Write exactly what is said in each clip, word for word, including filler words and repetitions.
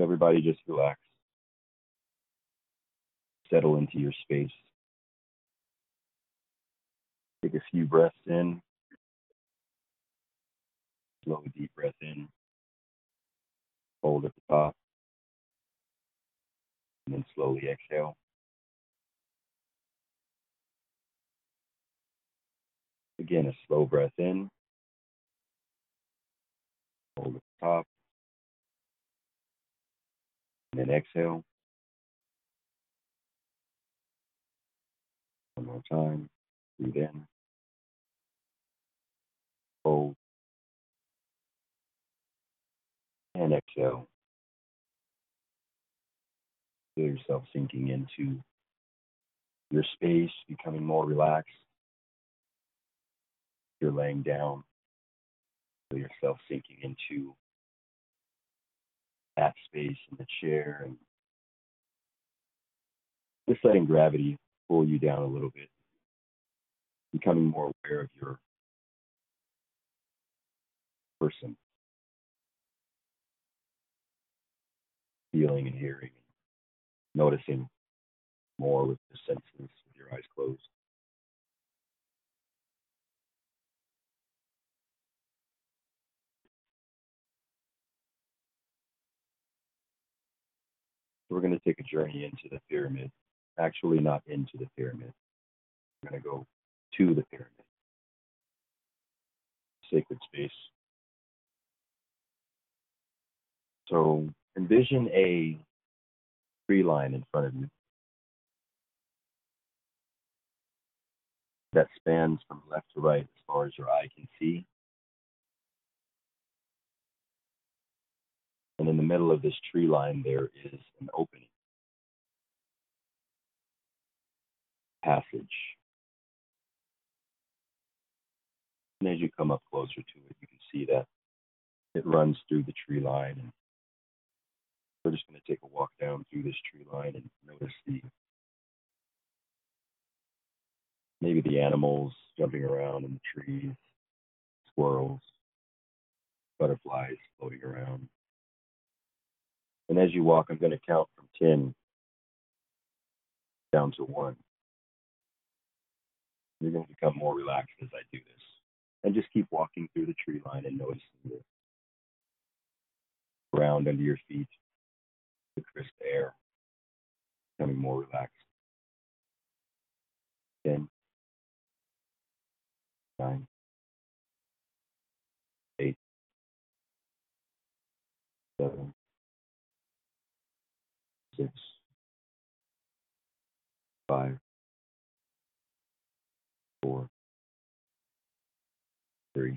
So everybody just relax. Settle into your space. Take a few breaths in. Slow, deep breath in. Hold at the top. And then slowly exhale. Again, a slow breath in. Hold at the top. And then exhale. One more time. Breathe in. Hold. And exhale. Feel yourself sinking into your space, becoming more relaxed. You're laying down. Feel yourself sinking into that space in the chair and just letting gravity pull you down a little bit. Becoming more aware of your person. Feeling and hearing. Noticing more with the senses with your eyes closed. We're going to take a journey into the pyramid. Actually, not into the pyramid. We're going to go to the pyramid. Sacred space. So envision a tree line in front of you that spans from left to right as far as your eye can see. And in the middle of this tree line, there is an opening. Passage. And as you come up closer to it, you can see that it runs through the tree line. And we're just going to take a walk down through this tree line and notice the maybe the animals jumping around in the trees, squirrels, butterflies floating around. And as you walk, I'm going to count from ten down to one. You're going to become more relaxed as I do this. And just keep walking through the tree line and noticing the ground under your feet, the crisp air, becoming more relaxed. ten, nine, eight, seven, six, five, four, three.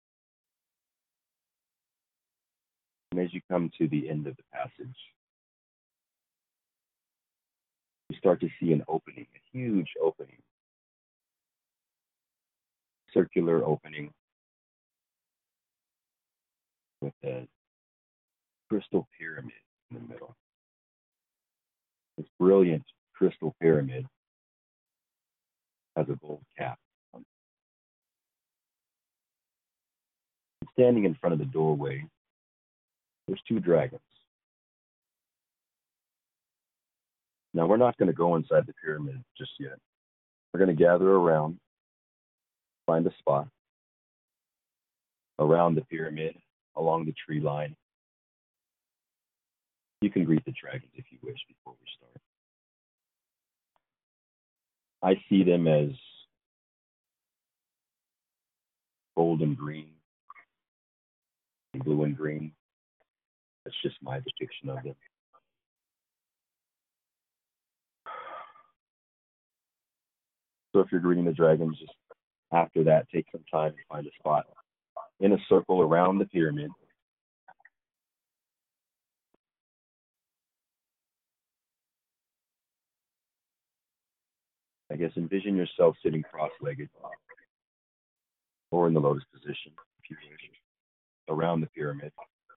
And as you come to the end of the passage, you start to see an opening, a huge opening, circular opening with a crystal pyramid in the middle. This brilliant crystal pyramid has a gold cap. Standing in front of the doorway, there's two dragons. Now, we're not going to go inside the pyramid just yet. We're going to gather around, find a spot around the pyramid, along the tree line. You can greet the dragons if you wish before we start. I see them as gold and green, and blue and green. That's just my depiction of them. So if you're greeting the dragons, just after that, take some time to find a spot in a circle around the pyramid. I guess envision yourself sitting cross-legged or in the lotus position, if you wish, around the pyramid.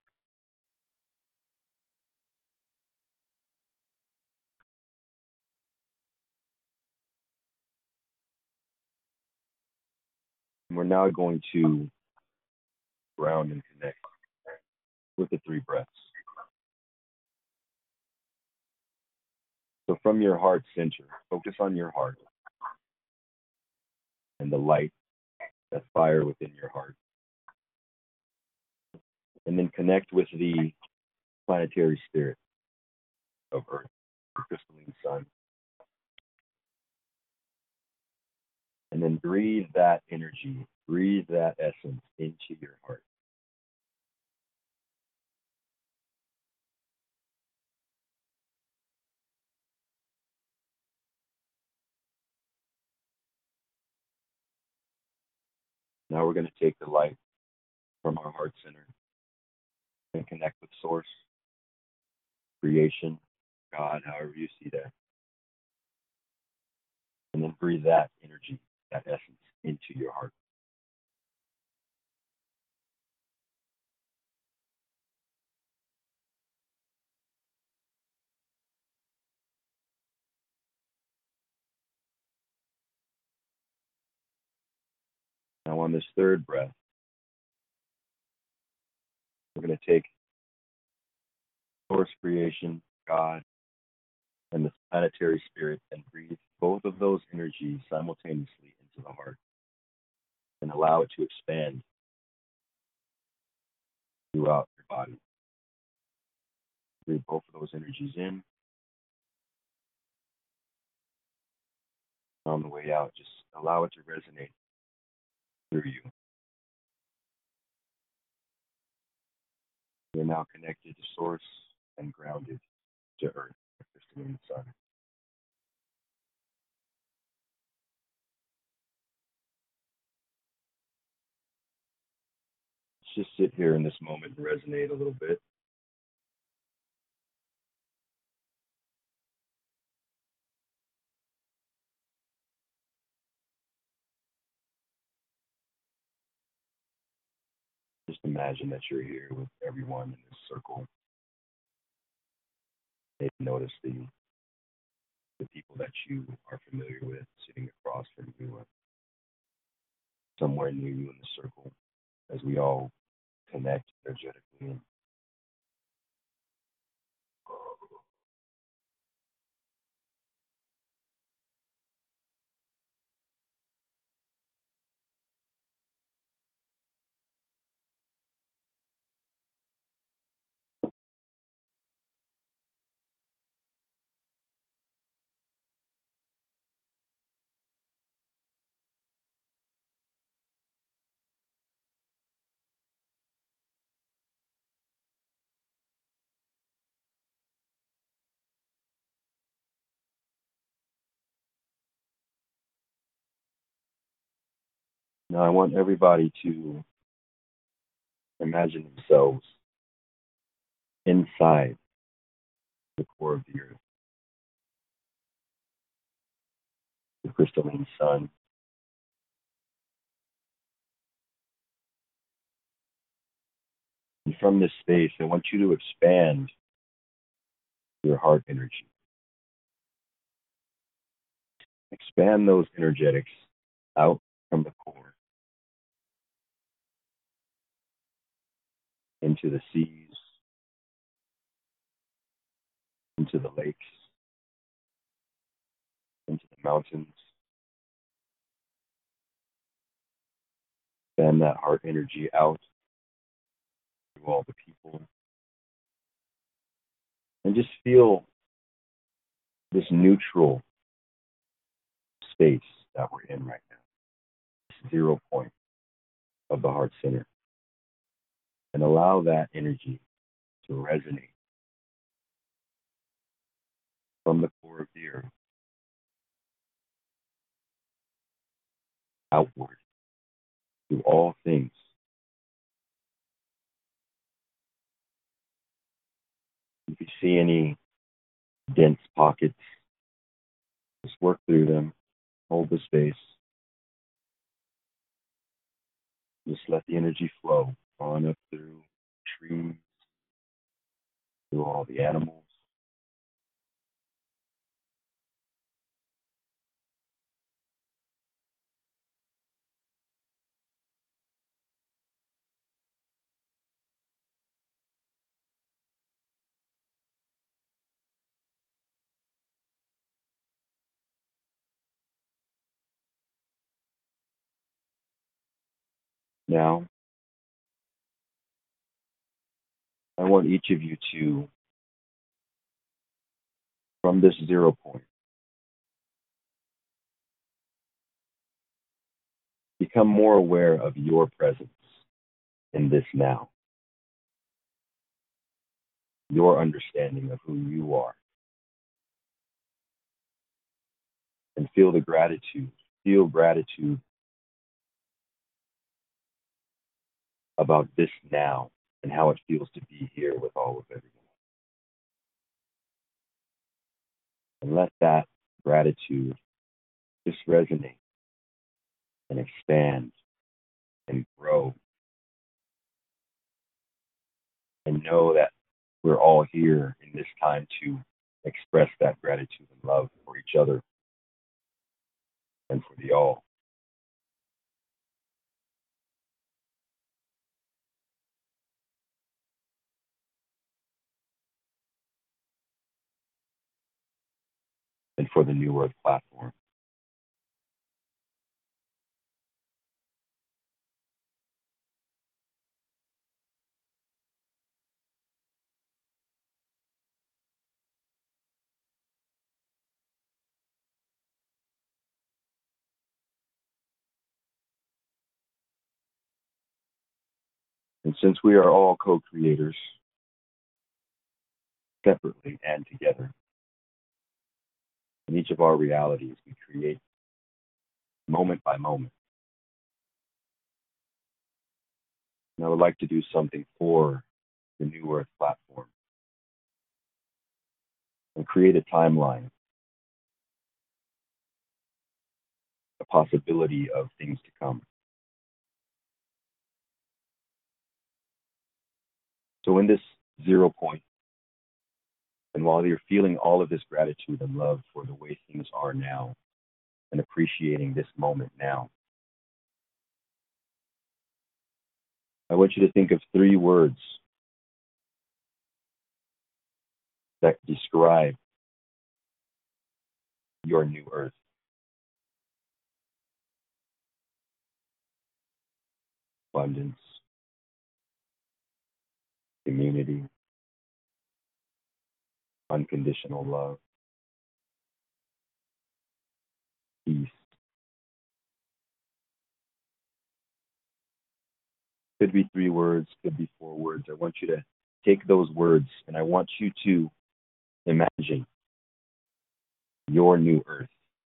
And we're now going to ground and connect with the three breaths. So from your heart center, focus on your heart and the light, that fire within your heart. And then connect with the planetary spirit of Earth, the crystalline sun. And then breathe that energy, breathe that essence into your heart. Now we're going to take the light from our heart center and connect with Source, creation, God, however you see that. And then breathe that energy, that essence into your heart. Now on this third breath, we're going to take Source, creation, God, and the planetary spirit and breathe both of those energies simultaneously into the heart and allow it to expand throughout your body. Breathe both of those energies in. On the way out, just allow it to resonate through you. You're now connected to Source and grounded to Earth, the crystalline sun. Let's just sit here in this moment and resonate a little bit. Just imagine that you're here with everyone in this circle. Maybe notice the the people that you are familiar with sitting across from you, or somewhere near you in the circle, as we all connect energetically. Now I want everybody to imagine themselves inside the core of the earth, the crystalline sun. And from this space, I want you to expand your heart energy. Expand those energetics out from the core into the seas, into the lakes, into the mountains. Expand that heart energy out to all the people. And just feel this neutral space that we're in right now, this zero point of the heart center. And allow that energy to resonate from the core of the earth outward to all things. If you see any dense pockets, just work through them, hold the space. Just let the energy flow on up through trees, through all the animals. Now, I want each of you to, from this zero point, become more aware of your presence in this now, your understanding of who you are, and feel the gratitude, feel gratitude about this now and how it feels to be here with all of everyone. And let that gratitude just resonate and expand and grow. And know that we're all here in this time to express that gratitude and love for each other and for the all. And for the New Earth platform. And since we are all co-creators, separately and together, in each of our realities, we create moment by moment. And I would like to do something for the New Earth platform and create a timeline, a possibility of things to come. So in this zero point, and while you're feeling all of this gratitude and love for the way things are now and appreciating this moment now, I want you to think of three words that describe your new earth. Abundance, community, unconditional love, peace. Could be three words, could be four words. I want you to take those words and I want you to imagine your new earth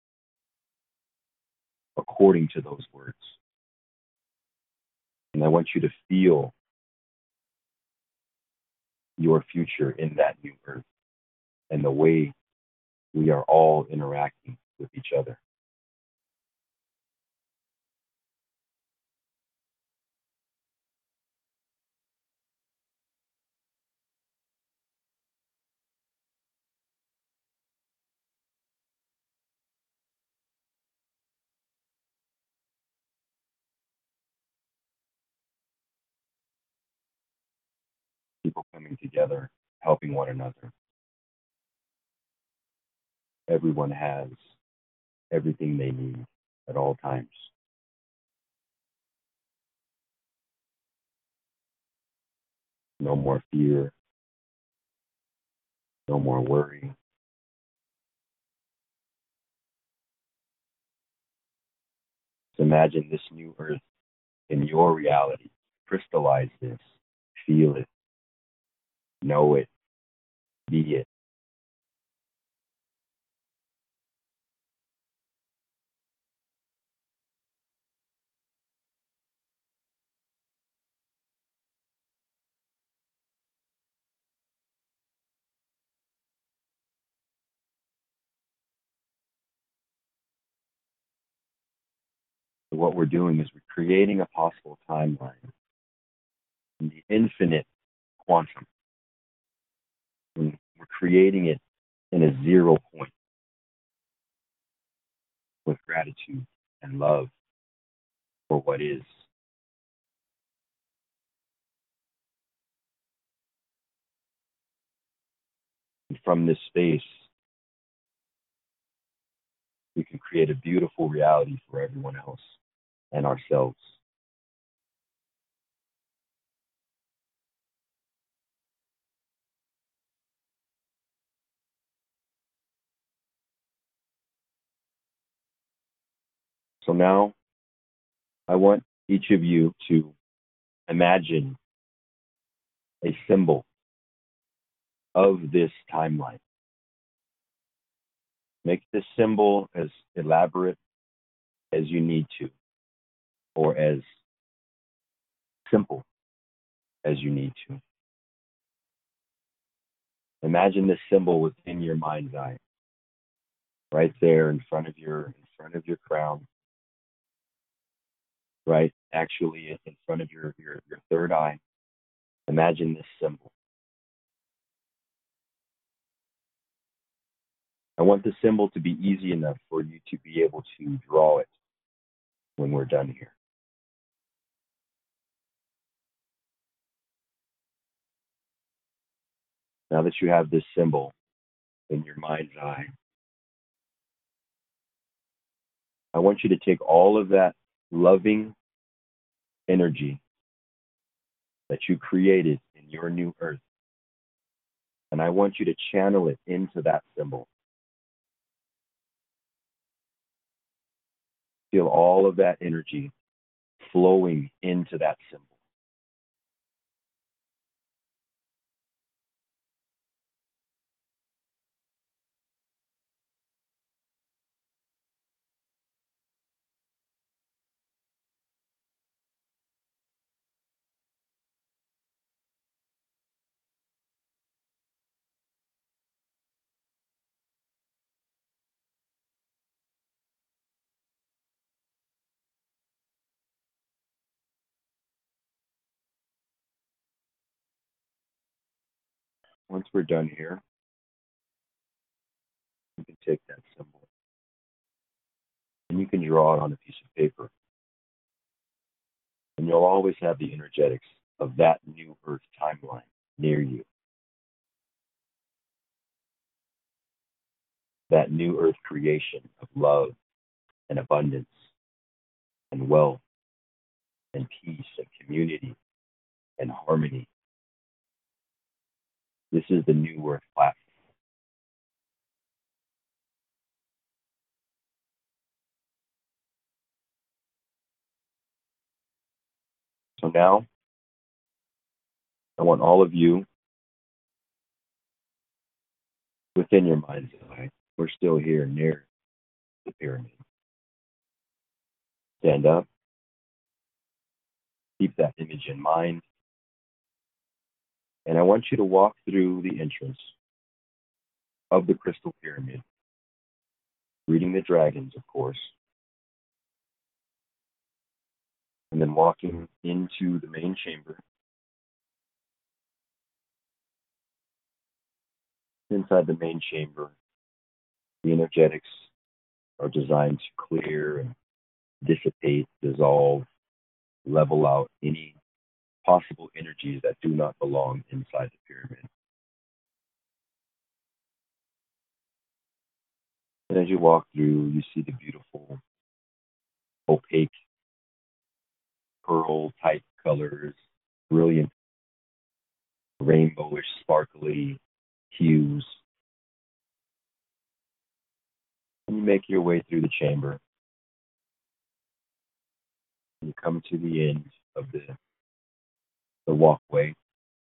according to those words. And I want you to feel your future in that new earth and the way we are all interacting with each other. People coming together, helping one another. Everyone has everything they need at all times. No more fear, no more worry. Just imagine this new earth in your reality. Crystallize this, feel it, know it, be it. So what we're doing is we're creating a possible timeline in the infinite quantum. And we're creating it in a zero point with gratitude and love for what is. And from this space, we can create a beautiful reality for everyone else and ourselves. So now I want each of you to imagine a symbol of this timeline. Make this symbol as elaborate as you need to, or as simple as you need to. Imagine this symbol within your mind's eye, right there in front of your in front of your crown, right? Actually, in front of your your, your third eye. Imagine this symbol. I want the symbol to be easy enough for you to be able to draw it when we're done here. Now that you have this symbol in your mind's eye, I want you to take all of that loving energy that you created in your new earth, and I want you to channel it into that symbol. Feel all of that energy flowing into that symbol. Once we're done here, you can take that symbol and you can draw it on a piece of paper. And you'll always have the energetics of that new earth timeline near you. That new earth creation of love and abundance and wealth and peace and community and harmony. This is the new earth platform. So now, I want all of you within your mind's eye. We're still here near the pyramid. Stand up. Keep that image in mind. And I want you to walk through the entrance of the crystal pyramid, reading the dragons, of course, and then walking into the main chamber. Inside the main chamber, the energetics are designed to clear and dissipate, dissolve, level out any possible energies that do not belong inside the pyramid. And as you walk through, you see the beautiful, opaque, pearl-type colors, brilliant, rainbowish, sparkly hues. And you make your way through the chamber. And you come to the end of the, the walkway.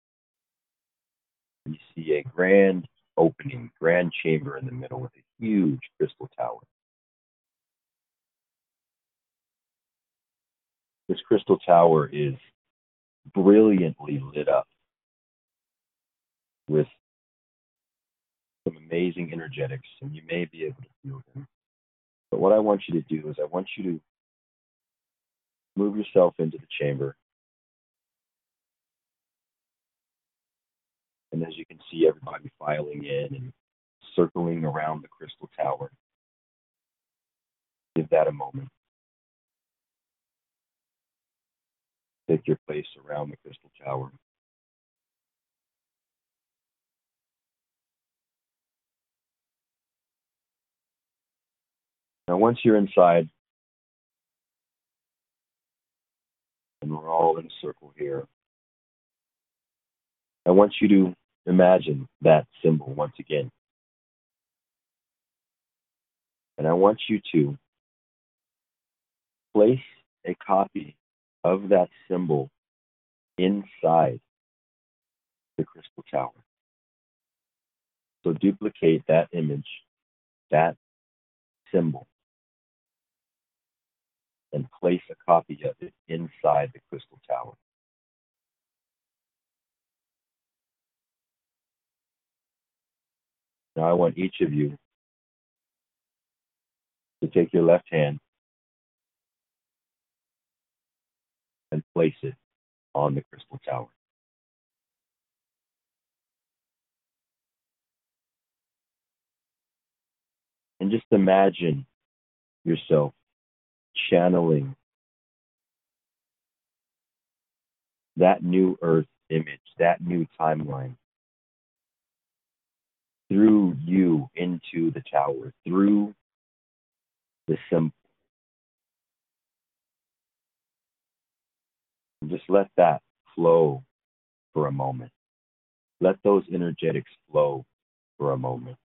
And you see a grand opening, grand chamber in the middle with a huge crystal tower. This crystal tower is brilliantly lit up with some amazing energetics, and you may be able to feel them. But what I want you to do is I want you to move yourself into the chamber. And as you can see, everybody filing in and circling around the crystal tower. Give that a moment. Take your place around the crystal tower. Now, once you're inside, and we're all in a circle here, I want you to imagine that symbol once again. And I want you to place a copy of that symbol inside the crystal tower. So duplicate that image, that symbol, and place a copy of it inside the crystal tower. Now I want each of you to take your left hand and place it on the crystal tower. And just imagine yourself channeling that new earth image, that new timeline through you into the tower, through the symbol. And just let that flow for a moment. Let those energetics flow for a moment.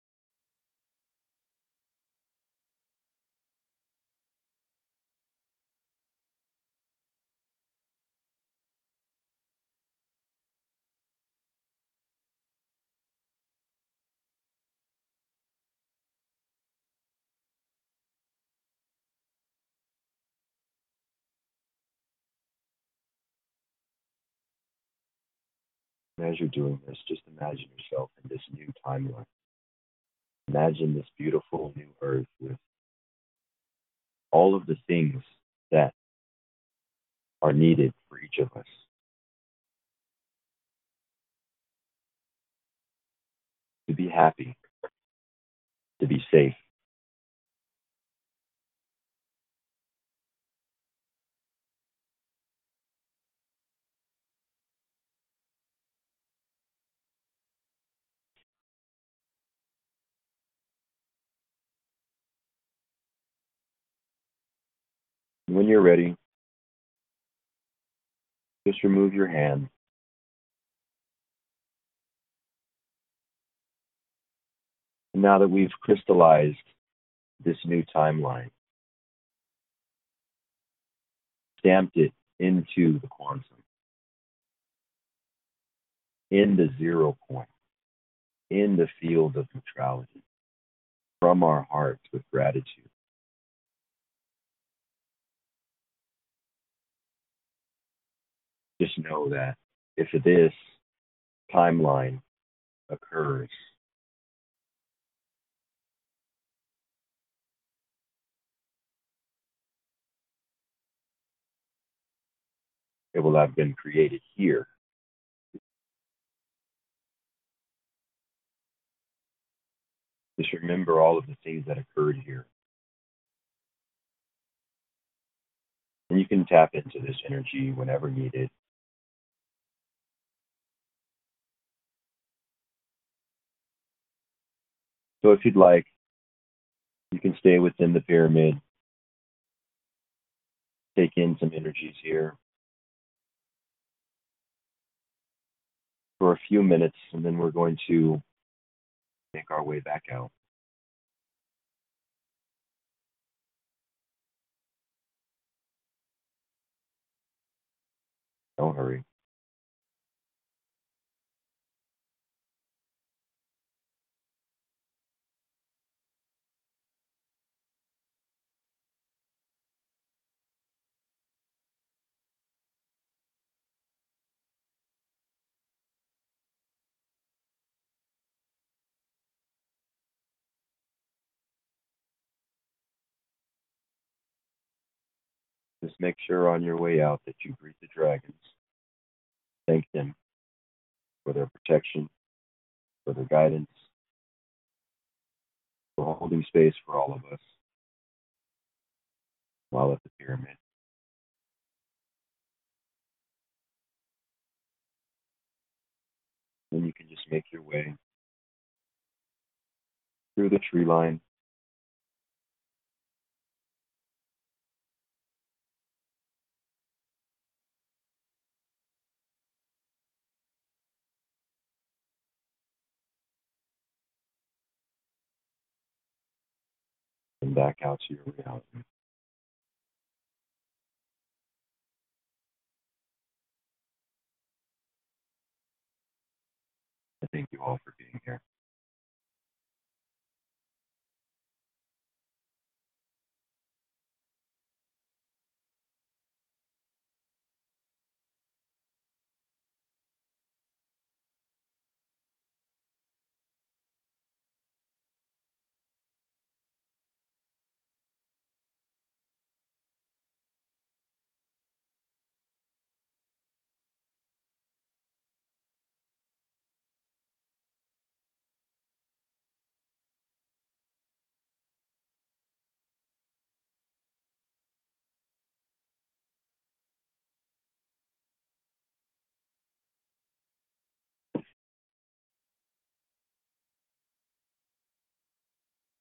And as you're doing this, just imagine yourself in this new timeline. Imagine this beautiful new earth with all of the things that are needed for each of us. To be happy, to be safe, and when you're ready, just remove your hand. And now that we've crystallized this new timeline, stamped it into the quantum, in the zero point, in the field of neutrality, from our hearts with gratitude. Just know that if this timeline occurs, it will have been created here. Just remember all of the things that occurred here. And you can tap into this energy whenever needed. So if you'd like, you can stay within the pyramid, take in some energies here for a few minutes, and then we're going to make our way back out. Don't hurry. Just make sure on your way out that you greet the dragons. Thank them for their protection, for their guidance, for holding space for all of us while at the pyramid. Then you can just make your way through the tree line, and back out to your reality. thank you all for being here.